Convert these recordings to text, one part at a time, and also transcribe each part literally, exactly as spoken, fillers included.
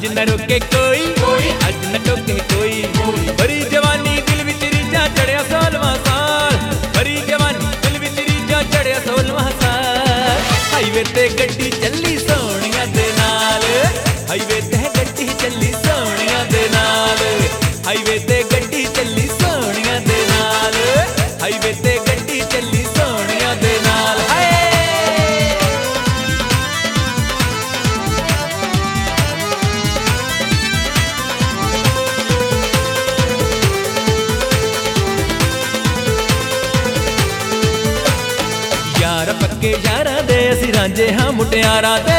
न रोके कोई, अज न टोके कोई। भरी जवानी दिल विच रीझां चढ़िया सोलवां साल, भरी जवानी दिल विच रीझां चढ़िया सोलवां साल। हाईवे ते गड्डी चली सोहणिया दे नाल, हाईवे ते गड्डी चली सोहणिया दे नाल, हाईवे ते गड्डी चली सोहणिया दे नाल, हाईवे ते गड्डी चली सोहणिया दे नाल। यार पक्के यारां दे असीं रांझे हां मुटियारां दे,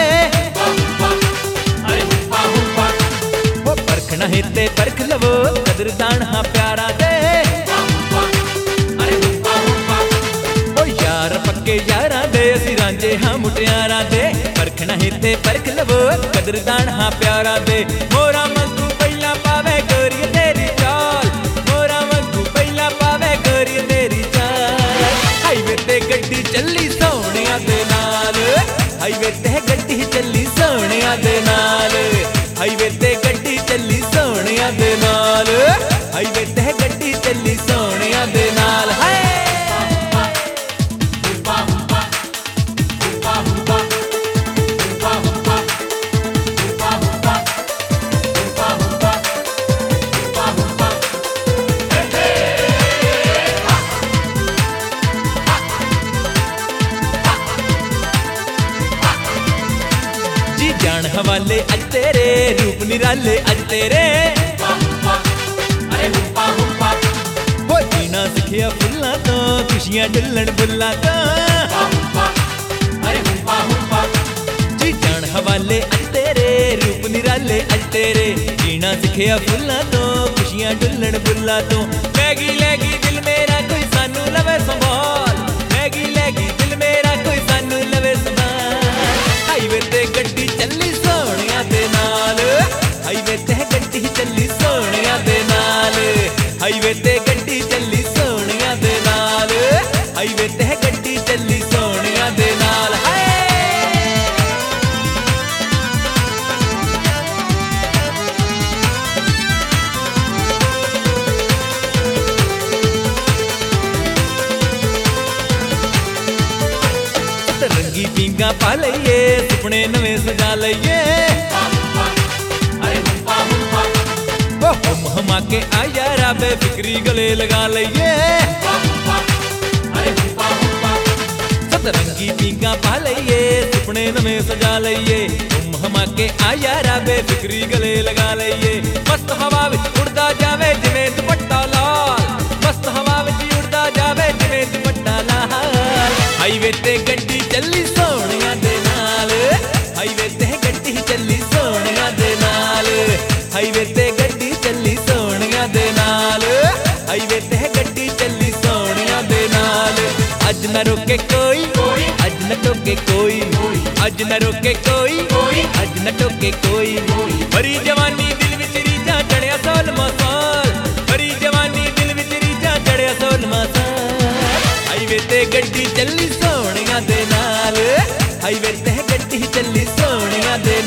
ओ परखना है ते परख लवो कदरदान हां प्यारा दे। ओ यार पक्के यारां दे असीं रांझे हां मुटियारां दे, परखना है ते परख लवो कदरदान हां प्यारा दे। मोरा मंगू पहला पावे गोरी तेरी चाल, मोरा मंगू पहला पावे गोरी तेरी चाल। हाईवे ते गड्डी चली सोहणिया दे नाल, हाईवे ते गड्डी चली सोहणिया दे नाल, हाईवे ते गड्डी चली सोहणिया दे नाल, हाईवे ते गड्डी चली सोहणिया दे नाल। जान हवाले अज तेरे रूप निराले अज तेरे, वो जीना सिखिया फुल्लां तो खुशियां डुल्लण बुल्लां तो। जी जान हवाले अज तेरे रूप निराले अज तेरे, जीना सिखिया फुल्लां तो खुशियां डुल्लण बुल्लां तो। लैगी लैगी दिल मेरा कोई सानू लवे संभाल, लैगी लैगी दिल मेरा कोई सानू लवे संभाल। हाईवे ते गड्डी चली सोहणिया दे नाल, हाईवे ते गड्डी चली सोहणिया दे नाल, हाईवे ते गड्डी चली सोहणिया दे नाल, हाईवे ते गड्डी चली सोहणिया दे नाल। रंगी पींगा पा लईए, सुपने नवे सजा लईए, ओ हम हमा के आ यारा बेफिक्री गले लगा लईए। सतरंगी पींगा पा लईए, सुपने नवे सजा लईए, हम हमा के आ यारा बेफिक्री गले लगा लईए। मस्त हवा विच उड़दा जावे जिवें दुपट्टा लाल, मस्त हवा विच उड़दा जावे जिवें दुपट्टा लाल। हाईवे ते गड्डी चली सोहणिया दे नाल, हाईवे ते गड्डी चली सोहणिया दे नाल, हाईवे ते गड्डी चली सोहणिया दे नाल, हाईवे ते गड्डी चली सोहणिया दे नाल। अज न रोके कोई, अज न टोके कोई, अज न रोके कोई, अज न टोके कोई। भरी जवानी दिल विच रीझां चढ़िया सोलवां साल, भरी जवानी दिल विच रीझां चढ़िया सोलवां साल। हाईवे ते गड्डी चली सोहणिया दे नाल, हाईवे ते गड्डी चली सोहणिया दे